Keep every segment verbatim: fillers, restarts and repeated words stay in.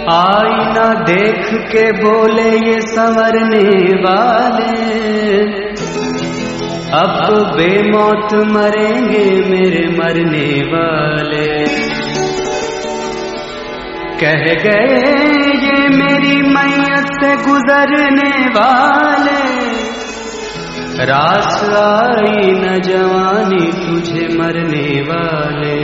आईना देख के बोले ये संवरने वाले, अब तो बेमौत मरेंगे मेरे मरने वाले। कह गए ये मेरी मैयत से गुजरने वाले, रास आई न जवानी तुझे मरने वाले।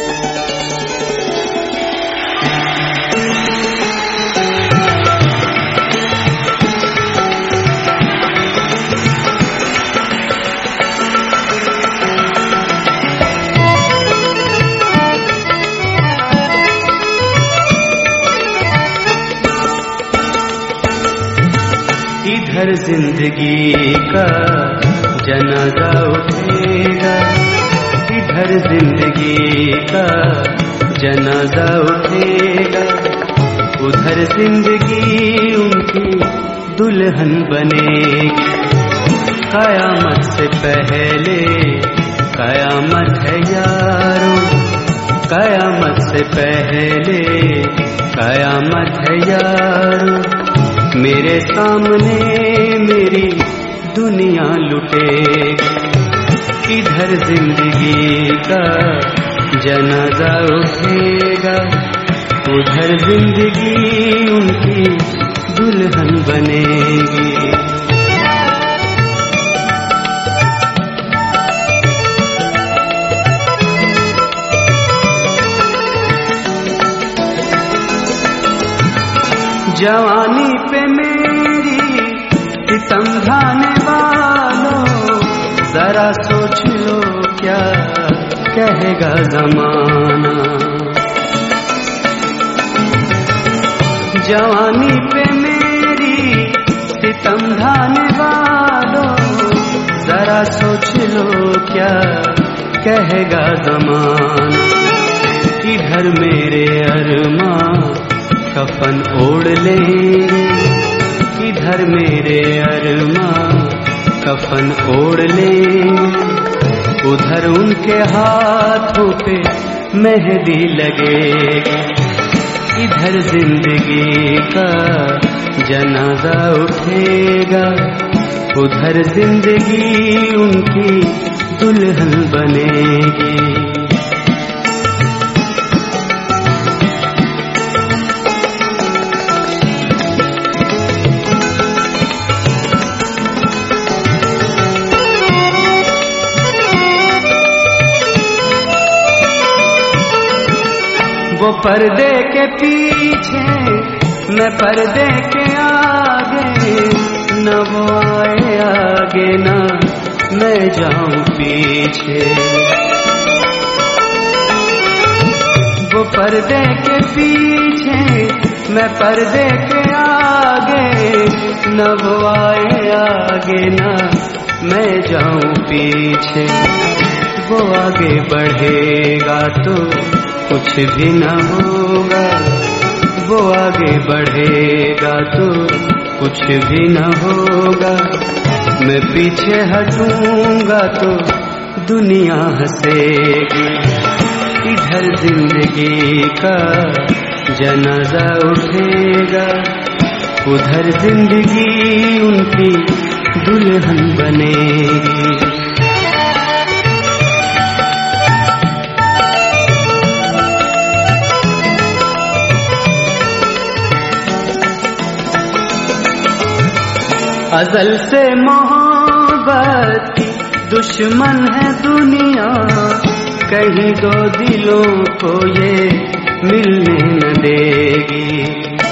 इधर जिंदगी का जनाजा उठेगा, इधर जिंदगी का जनाजा उठेगा, उधर जिंदगी उनकी दुल्हन बनेगी। कयामत से पहले कयामत है यारो, कयामत से पहले कयामत है यारो। मेरे सामने मेरी दुनिया लुटेगी, इधर जिंदगी का जनाजा उठेगा, उधर जिंदगी उनकी दुल्हन बनेगी। जवानी पे मेरी सितम ढाने वालों, जरा सोच लो क्या कहेगा जमाना। जवानी पे मेरी सितम ढाने वालों, जरा सोच लो क्या कहेगा जमाना। इधर मेरे अरमां कफन ओढ़ लेंगे, इधर मेरे अरमां कफन ओढ़ लेंगे, उधर उनके हाथों पे मेहंदी लगेगी। इधर जिंदगी का जनाजा उठेगा, उधर जिंदगी उनकी दुल्हन बनेगी। वो पर्दे के पीछे मैं पर्दे के आगे, न वो आए आगे न मैं जाऊं पीछे। वो पर्दे के पीछे मैं पर्दे के आगे, न वो आए आगे न मैं जाऊं पीछे। वो आगे बढ़ेगा तो कुछ भी न होगा, वो आगे बढ़ेगा तो कुछ भी न होगा। मैं पीछे हटूंगा तो दुनिया हंसेगी। इधर जिंदगी का जनाजा उठेगा, उधर जिंदगी उनकी दुल्हन बनेगी। अज़ल से मोहब्बत की दुश्मन है दुनिया, कहीं दो दिलों को ये मिलने न देगी।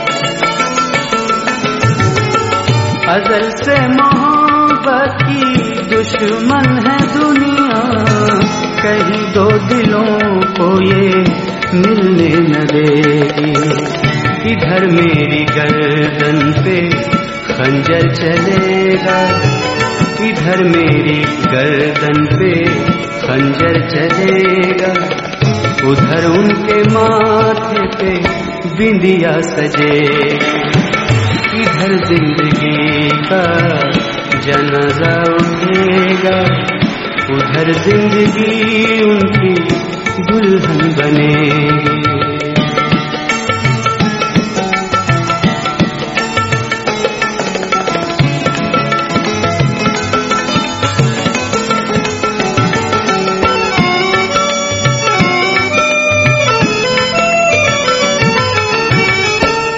अज़ल से मोहब्बत की दुश्मन है दुनिया, कहीं दो दिलों को ये मिलने न देगी। इधर मेरी गर्दन पे खंजर चलेगा, इधर मेरी गर्दन पे खंजर चलेगा, उधर उनके माथे पे बिंदिया सजेगी। इधर जिंदगी का जनाजा उठेगा, उधर जिंदगी उनकी दुल्हन बनेगी।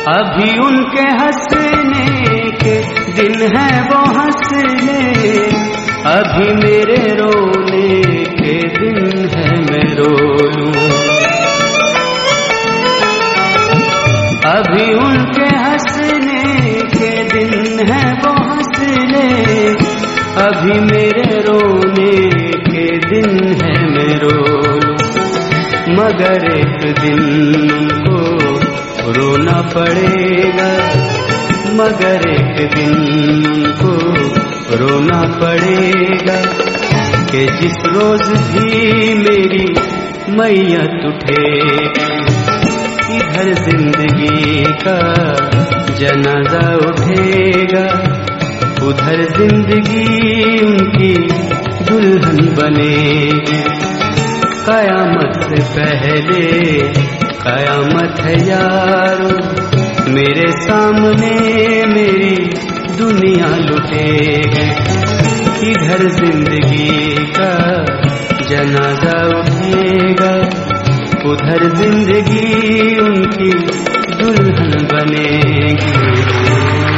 अभी उनके हंसने के दिन है वो हंस ले, अभी मेरे रोने के दिन है मैं रो लूं। अभी उनके हंसने के दिन है वो हंस ले, अभी मेरे रोने के दिन है मैं रो लूं। मगर एक दिन उनको रोना पड़ेगा, मगर एक दिन उनको रोना पड़ेगा कि जिस रोज भी मेरी मैयत उठेगी, इधर जिंदगी का जनाजा उठेगा, उधर जिंदगी उनकी दुल्हन बनेगी। कयामत से पहले कयामत है यारो, मेरे सामने मेरी दुनिया लुटेगी, इधर जिंदगी का जनाजा उठेगा, उधर जिंदगी उनकी दुल्हन बनेगी।